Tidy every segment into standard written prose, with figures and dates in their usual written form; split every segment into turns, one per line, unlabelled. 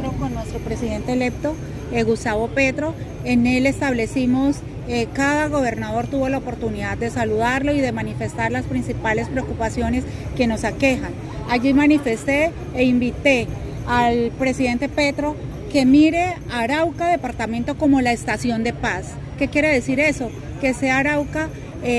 encuentro con nuestro presidente electo, Gustavo Petro. En él establecimos, cada gobernador tuvo la oportunidad de saludarlo y de manifestar las principales preocupaciones que nos aquejan. Allí manifesté e invité al presidente Petro que mire a Arauca departamento como la estación de paz. ¿Qué quiere decir eso? Que sea Arauca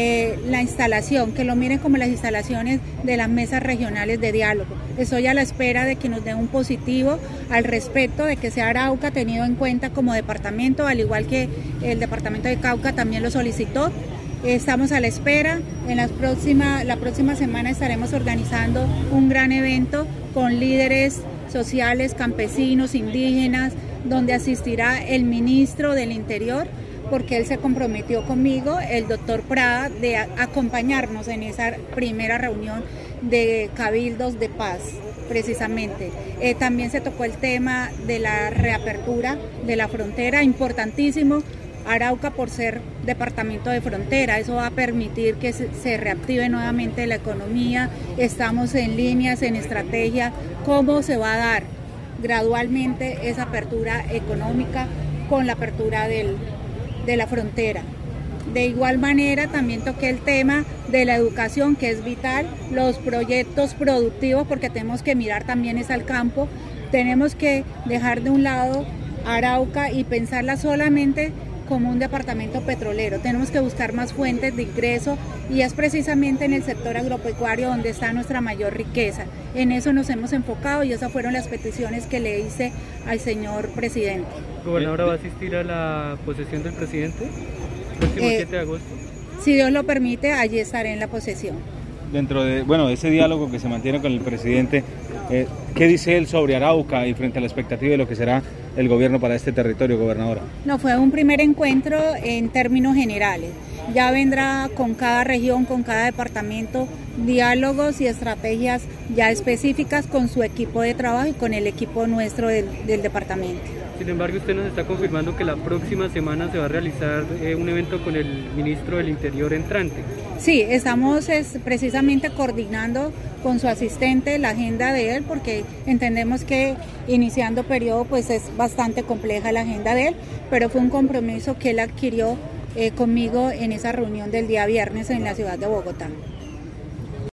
la instalación, que lo miren como las instalaciones de las mesas regionales de diálogo. Estoy a la espera de que nos dé un positivo al respecto, de que sea Arauca tenido en cuenta como departamento, al igual que el departamento de Cauca también lo solicitó. Estamos a la espera. La próxima semana estaremos organizando un gran evento con líderes sociales, campesinos, indígenas, donde asistirá el ministro del Interior, porque él se comprometió conmigo, el doctor Prada, de acompañarnos en esa primera reunión de cabildos de paz, precisamente. También se tocó el tema de la reapertura de la frontera, importantísimo. Arauca, por ser departamento de frontera, eso va a permitir que se reactive nuevamente la economía. Estamos en líneas, en estrategia, cómo se va a dar gradualmente esa apertura económica con la apertura de la frontera. De igual manera también toqué el tema de la educación, que es vital, los proyectos productivos, porque tenemos que mirar también es al campo, tenemos que dejar de un lado Arauca y pensarla solamente como un departamento petrolero. Tenemos que buscar más fuentes de ingreso y es precisamente en el sector agropecuario donde está nuestra mayor riqueza. En eso nos hemos enfocado y esas fueron las peticiones que le hice al señor presidente.
¿Gobernadora va a asistir a la posesión del presidente el próximo 7 de agosto?
Si Dios lo permite, allí estaré en la posesión.
Dentro de ese diálogo que se mantiene con el presidente, ¿qué dice él sobre Arauca y frente a la expectativa de lo que será el gobierno para este territorio, gobernadora?
No, fue un primer encuentro en términos generales. Ya vendrá con cada región, con cada departamento, diálogos y estrategias ya específicas con su equipo de trabajo y con el equipo nuestro del departamento.
Sin embargo, usted nos está confirmando que la próxima semana se va a realizar un evento con el ministro del Interior entrante.
Sí, estamos precisamente coordinando con su asistente la agenda de él, porque entendemos que iniciando periodo pues es bastante compleja la agenda de él, pero fue un compromiso que él adquirió conmigo en esa reunión del día viernes en la ciudad de Bogotá.